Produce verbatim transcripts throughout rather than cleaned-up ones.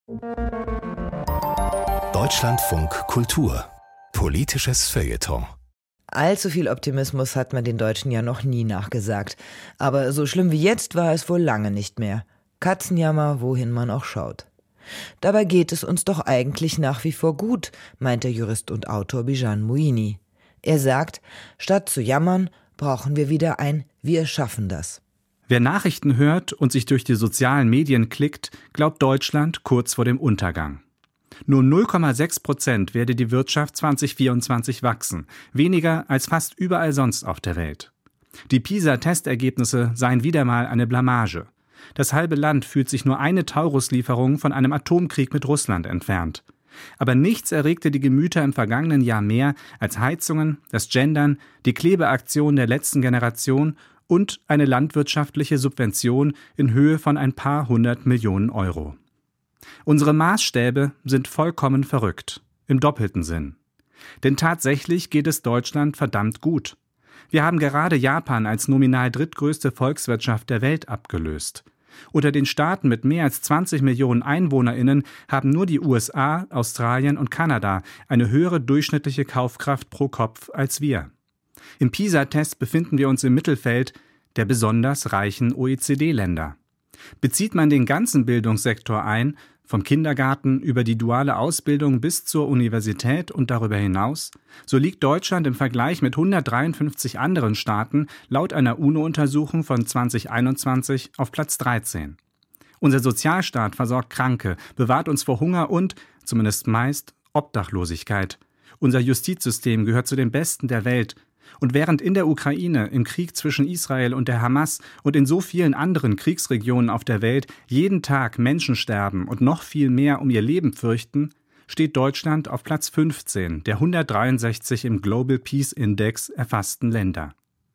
Deutschlandfunk Kultur. Politisches Feuilleton. Allzu viel Optimismus hat man den Deutschen ja noch nie nachgesagt. Aber so schlimm wie jetzt war es wohl lange nicht mehr. Katzenjammer, wohin man auch schaut. Dabei geht es uns doch eigentlich nach wie vor gut, meint der Jurist und Autor Bijan Moini. Er sagt, statt zu jammern, brauchen wir wieder ein Wir schaffen das. Wer Nachrichten hört und sich durch die sozialen Medien klickt, glaubt Deutschland kurz vor dem Untergang. Nur null Komma sechs Prozent werde die Wirtschaft zwanzig vierundzwanzig wachsen, weniger als fast überall sonst auf der Welt. Die PISA-Testergebnisse seien wieder mal eine Blamage. Das halbe Land fühlt sich nur eine Taurus-Lieferung von einem Atomkrieg mit Russland entfernt. Aber nichts erregte die Gemüter im vergangenen Jahr mehr als Heizungen, das Gendern, die Klebeaktion der letzten Generation und eine landwirtschaftliche Subvention in Höhe von ein paar hundert Millionen Euro. Unsere Maßstäbe sind vollkommen verrückt, im doppelten Sinn. Denn tatsächlich geht es Deutschland verdammt gut. Wir haben gerade Japan als nominal drittgrößte Volkswirtschaft der Welt abgelöst. Unter den Staaten mit mehr als zwanzig Millionen EinwohnerInnen haben nur die U S A, Australien und Kanada eine höhere durchschnittliche Kaufkraft pro Kopf als wir. Im PISA-Test befinden wir uns im Mittelfeld der besonders reichen O E C D-Länder. Bezieht man den ganzen Bildungssektor ein, vom Kindergarten über die duale Ausbildung bis zur Universität und darüber hinaus, so liegt Deutschland im Vergleich mit hundertdreiundfünfzig anderen Staaten laut einer UNO-Untersuchung von zwanzig einundzwanzig auf Platz dreizehn. Unser Sozialstaat versorgt Kranke, bewahrt uns vor Hunger und, zumindest meist, Obdachlosigkeit. Unser Justizsystem gehört zu den besten der Welt. Und während in der Ukraine, im Krieg zwischen Israel und der Hamas und in so vielen anderen Kriegsregionen auf der Welt jeden Tag Menschen sterben und noch viel mehr um ihr Leben fürchten, steht Deutschland auf Platz fünfzehn der hundertdreiundsechzig im Global Peace Index erfassten Länder.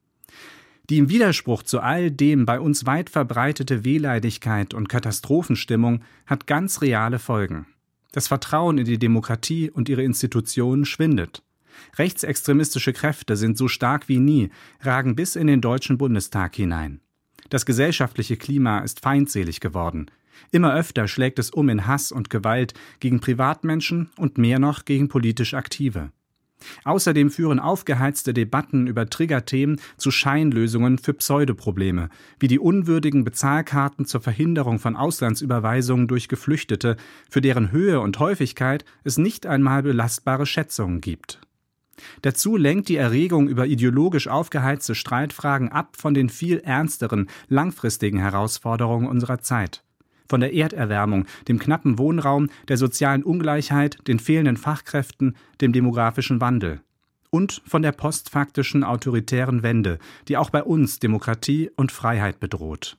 Die im Widerspruch zu all dem bei uns weit verbreitete Wehleidigkeit und Katastrophenstimmung hat ganz reale Folgen. Das Vertrauen in die Demokratie und ihre Institutionen schwindet. Rechtsextremistische Kräfte sind so stark wie nie, ragen bis in den Deutschen Bundestag hinein. Das gesellschaftliche Klima ist feindselig geworden. Immer öfter schlägt es um in Hass und Gewalt gegen Privatmenschen und mehr noch gegen politisch Aktive. Außerdem führen aufgeheizte Debatten über Triggerthemen zu Scheinlösungen für Pseudoprobleme, wie die unwürdigen Bezahlkarten zur Verhinderung von Auslandsüberweisungen durch Geflüchtete, für deren Höhe und Häufigkeit es nicht einmal belastbare Schätzungen gibt. Dazu lenkt die Erregung über ideologisch aufgeheizte Streitfragen ab von den viel ernsteren, langfristigen Herausforderungen unserer Zeit. Von der Erderwärmung, dem knappen Wohnraum, der sozialen Ungleichheit, den fehlenden Fachkräften, dem demografischen Wandel. Und von der postfaktischen autoritären Wende, die auch bei uns Demokratie und Freiheit bedroht.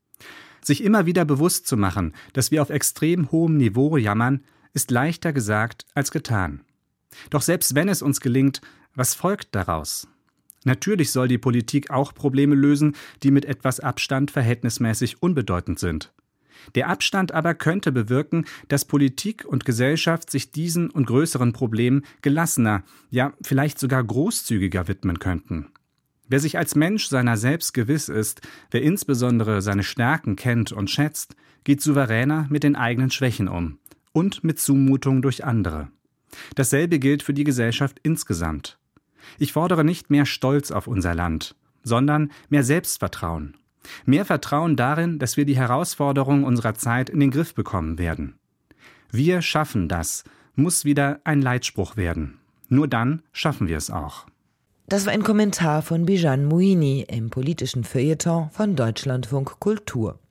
Sich immer wieder bewusst zu machen, dass wir auf extrem hohem Niveau jammern, ist leichter gesagt als getan. Doch selbst wenn es uns gelingt, was folgt daraus? Natürlich soll die Politik auch Probleme lösen, die mit etwas Abstand verhältnismäßig unbedeutend sind. Der Abstand aber könnte bewirken, dass Politik und Gesellschaft sich diesen und größeren Problemen gelassener, ja vielleicht sogar großzügiger widmen könnten. Wer sich als Mensch seiner selbst gewiss ist, wer insbesondere seine Stärken kennt und schätzt, geht souveräner mit den eigenen Schwächen um und mit Zumutung durch andere. Dasselbe gilt für die Gesellschaft insgesamt. Ich fordere nicht mehr Stolz auf unser Land, sondern mehr Selbstvertrauen. Mehr Vertrauen darin, dass wir die Herausforderungen unserer Zeit in den Griff bekommen werden. Wir schaffen das, muss wieder ein Leitspruch werden. Nur dann schaffen wir es auch. Das war ein Kommentar von Bijan Moini im politischen Feuilleton von Deutschlandfunk Kultur.